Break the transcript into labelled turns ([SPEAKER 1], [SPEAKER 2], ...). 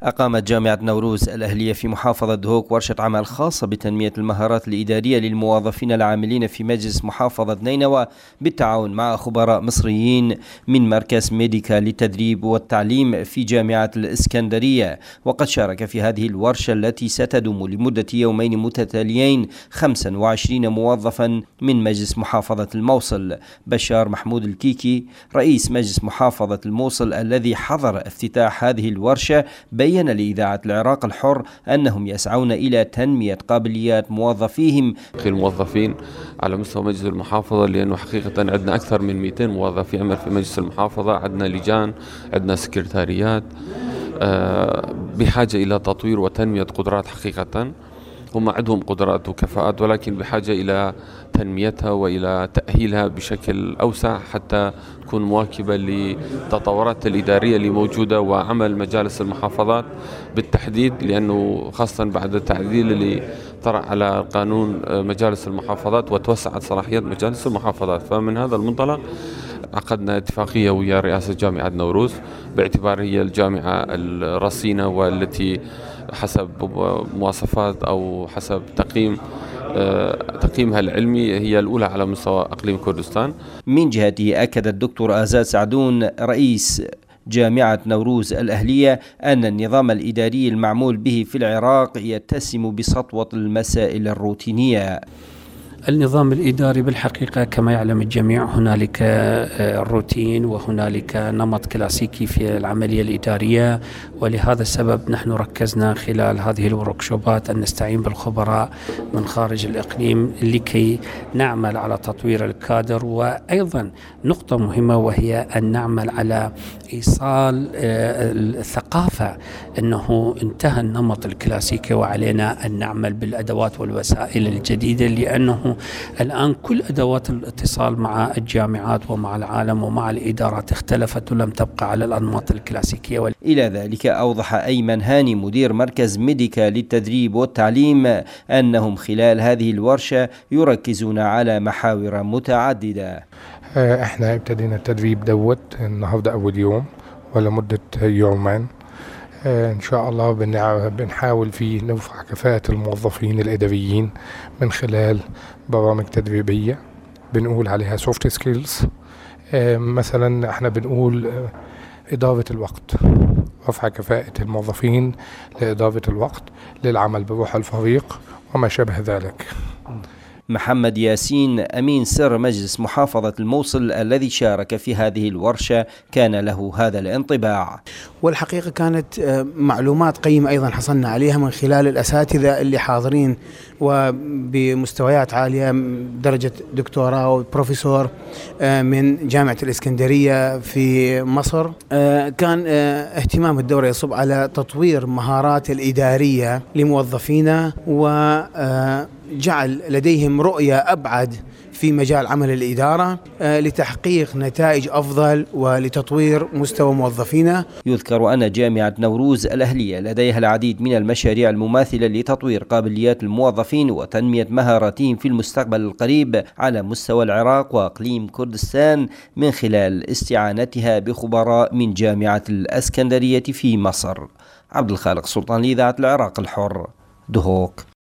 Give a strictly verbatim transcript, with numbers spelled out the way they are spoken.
[SPEAKER 1] أقامت جامعة نوروز الأهلية في محافظة دهوك ورشة عمل خاصة بتنمية المهارات الإدارية للموظفين العاملين في مجلس محافظة نينوى بالتعاون مع خبراء مصريين من مركز ميديكا للتدريب والتعليم في جامعة الإسكندرية. وقد شارك في هذه الورشة التي ستدوم لمدة يومين متتاليين خمسة وعشرين موظفا من مجلس محافظة الموصل. بشار محمود الكيكي رئيس مجلس محافظة الموصل الذي حضر افتتاح هذه الورشة بين لإذاعة العراق الحر أنهم يسعون إلى تنمية قابليات موظفيهم.
[SPEAKER 2] الموظفين على مستوى مجلس المحافظة، لأنه حقيقة عندنا أكثر من مئتين موظف يعمل في مجلس المحافظة، عندنا لجان، عندنا سكرتاريات، بحاجة إلى تطوير وتنمية قدرات. حقيقة هم عندهم قدرات وكفاءات، ولكن بحاجة إلى تنميتها وإلى تأهيلها بشكل أوسع حتى تكون مواكبة للتطورات الإدارية اللي موجودة وعمل مجالس المحافظات بالتحديد، لأنه خاصة بعد التعديل اللي طرأ على قانون مجالس المحافظات وتوسعت صلاحيات مجالس المحافظات. فمن هذا المنطلق عقدنا اتفاقية ويا رئاسة جامعة نوروز، باعتبار هي الجامعة الرصينة والتي حسب مواصفات أو حسب تقييم تقييمها العلمي هي الأولى على مستوى أقليم كردستان.
[SPEAKER 1] من جهته أكد الدكتور آزاد سعدون رئيس جامعة نوروز الأهلية أن النظام الإداري المعمول به في العراق يتسم بسطوة المسائل الروتينية.
[SPEAKER 3] النظام الإداري بالحقيقة كما يعلم الجميع هنالك روتين وهنالك نمط كلاسيكي في العملية الإدارية، ولهذا السبب نحن ركزنا خلال هذه الوركشوبات أن نستعين بالخبراء من خارج الإقليم لكي نعمل على تطوير الكادر، وأيضا نقطة مهمة وهي أن نعمل على إيصال الثقافة أنه انتهى النمط الكلاسيكي وعلينا أن نعمل بالأدوات والوسائل الجديدة، لأنه الآن كل أدوات الاتصال مع الجامعات ومع العالم ومع الإدارات اختلفت ولم تبقى على الأنماط الكلاسيكية.
[SPEAKER 1] إلى ذلك أوضح أيمن هاني مدير مركز ميديكا للتدريب والتعليم أنهم خلال هذه الورشة يركزون على محاور متعددة.
[SPEAKER 4] احنا ابتدينا التدريب دوت النهاردة أول يوم ولمدة يومين إن شاء الله. بنحاول فيه نرفع كفاءة الموظفين الإداريين من خلال برامج تدريبية بنقول عليها soft skills. مثلا احنا بنقول إدارة الوقت، رفع كفاءة الموظفين لإدارة الوقت، للعمل بروح الفريق وما شابه ذلك.
[SPEAKER 1] محمد ياسين أمين سر مجلس محافظة الموصل الذي شارك في هذه الورشة كان له هذا الانطباع.
[SPEAKER 5] والحقيقة كانت معلومات قيمة أيضا حصلنا عليها من خلال الأساتذة اللي حاضرين وبمستويات عالية، درجة دكتوراه وبروفيسور من جامعة الإسكندرية في مصر. كان اهتمام الدورة يصب على تطوير مهارات الإدارية لموظفينا و جعل لديهم رؤية أبعد في مجال عمل الإدارة لتحقيق نتائج أفضل ولتطوير مستوى موظفينا.
[SPEAKER 1] يذكر أن جامعة نوروز الأهلية لديها العديد من المشاريع المماثلة لتطوير قابليات الموظفين وتنمية مهاراتهم في المستقبل القريب على مستوى العراق وأقليم كردستان من خلال استعانتها بخبراء من جامعة الإسكندرية في مصر. عبد الخالق سلطان لإذاعة العراق الحر، دهوك.